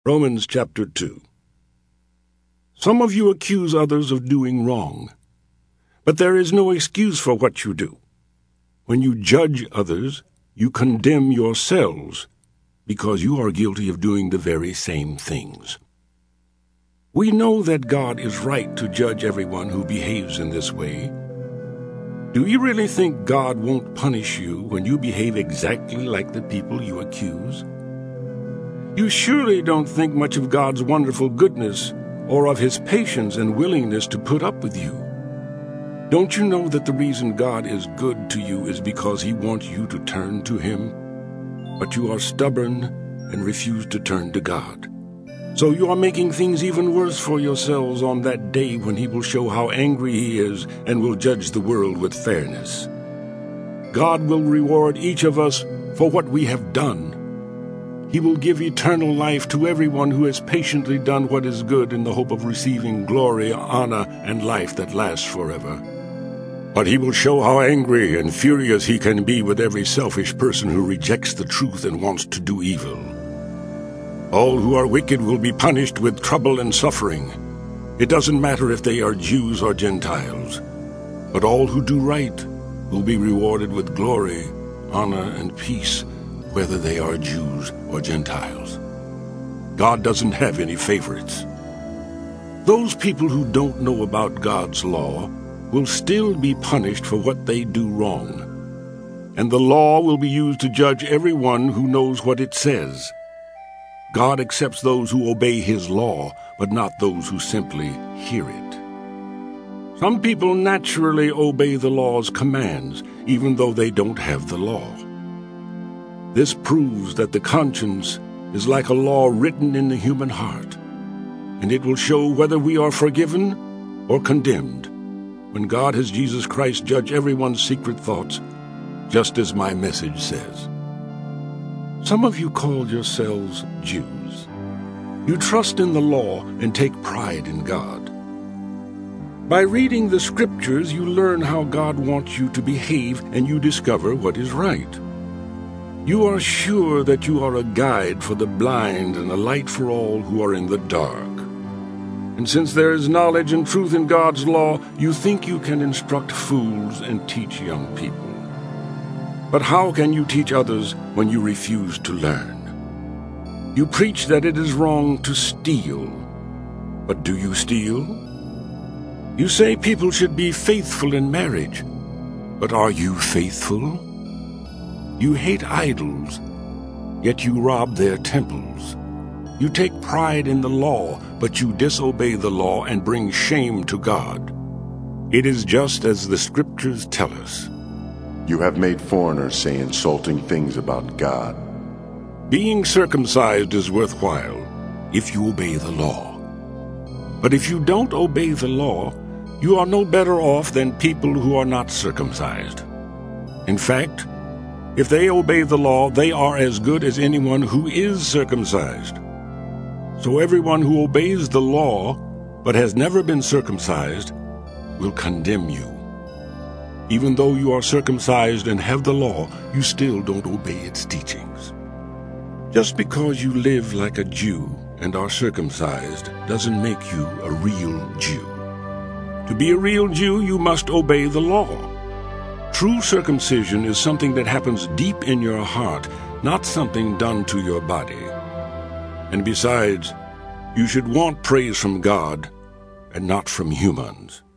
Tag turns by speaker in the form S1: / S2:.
S1: Romans chapter 2. Some of you accuse others of doing wrong, but there is no excuse for what you do. When you judge others, you condemn yourselves, because you are guilty of doing the very same things. We know that God is right to judge everyone who behaves in this way. Do you really think God won't punish you when you behave exactly like the people you accuse? You surely don't think much of God's wonderful goodness or of His patience and willingness to put up with you. Don't you know that the reason God is good to you is because He wants you to turn to Him? But you are stubborn and refuse to turn to God. So you are making things even worse for yourselves on that day when He will show how angry He is and will judge the world with fairness. God will reward each of us for what we have done. He will give eternal life to everyone who has patiently done what is good in the hope of receiving glory, honor, and life that lasts forever. But He will show how angry and furious He can be with every selfish person who rejects the truth and wants to do evil. All who are wicked will be punished with trouble and suffering. It doesn't matter if they are Jews or Gentiles, but all who do right will be rewarded with glory, honor, and peace, whether they are Jews or Gentiles. God doesn't have any favorites. Those people who don't know about God's law will still be punished for what they do wrong, and the law will be used to judge everyone who knows what it says. God accepts those who obey His law, but not those who simply hear it. Some people naturally obey the law's commands, even though they don't have the law. This proves that the conscience is like a law written in the human heart, and it will show whether we are forgiven or condemned when God has Jesus Christ judge everyone's secret thoughts, just as my message says. Some of you call yourselves Jews. You trust in the law and take pride in God. By reading the Scriptures, you learn how God wants you to behave, and you discover what is right. You are sure that you are a guide for the blind and a light for all who are in the dark. And since there is knowledge and truth in God's law, you think you can instruct fools and teach young people. But how can you teach others when you refuse to learn? You preach that it is wrong to steal, but do you steal? You say people should be faithful in marriage, but are you faithful? You hate idols, yet you rob their temples. You take pride in the law, but you disobey the law and bring shame to God. It is just as the Scriptures tell us.
S2: You have made foreigners say insulting things about God.
S1: Being circumcised is worthwhile if you obey the law. But if you don't obey the law, you are no better off than people who are not circumcised. In fact, if they obey the law, they are as good as anyone who is circumcised. So everyone who obeys the law, but has never been circumcised, will condemn you. Even though you are circumcised and have the law, you still don't obey its teachings. Just because you live like a Jew and are circumcised doesn't make you a real Jew. To be a real Jew, you must obey the law. True circumcision is something that happens deep in your heart, not something done to your body. And besides, you should want praise from God and not from humans.